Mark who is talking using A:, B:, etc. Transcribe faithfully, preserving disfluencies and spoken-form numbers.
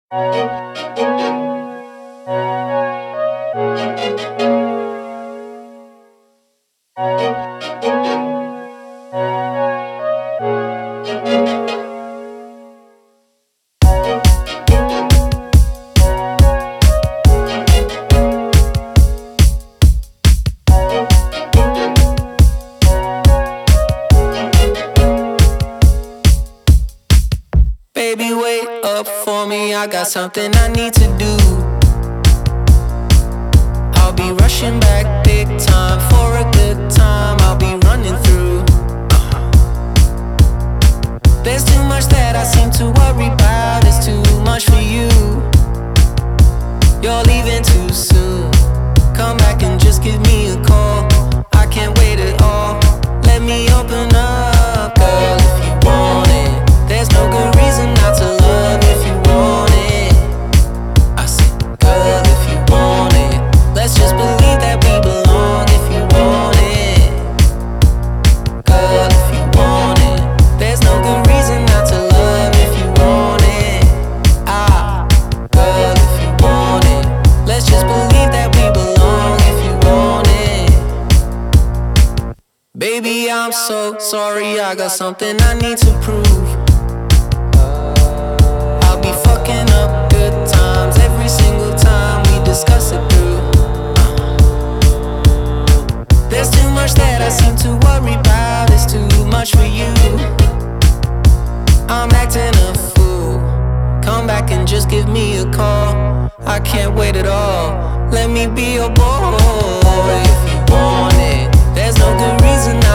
A: Baby, wait up for me, I got something I need to do. I'll be rushing back big time for a good time. I'll be running through. uh-huh. There's too much that I seem to worry about. It's too much for you. You're leaving too soon. Come back and just give me a call. I can't wait at all. Let me open up, girl, if you want it. There's no good reason not to love if you want it. I said, girl, if you want it. Let's just believe that we belong if you want it. Girl, if you want it. There's no good reason not to love if you want it. Ah, girl, if you want it. Let's just believe that we belong if you want it. Baby, I'm so sorry, I got something I need to prove. I'll be fucking up good times every single time we discuss it through. There's too much that I seem to worry about. It's too much for you. I'm acting a fool. Come back and just give me a call. I can't wait at all. Let me be your boy if you want it. There's no good reason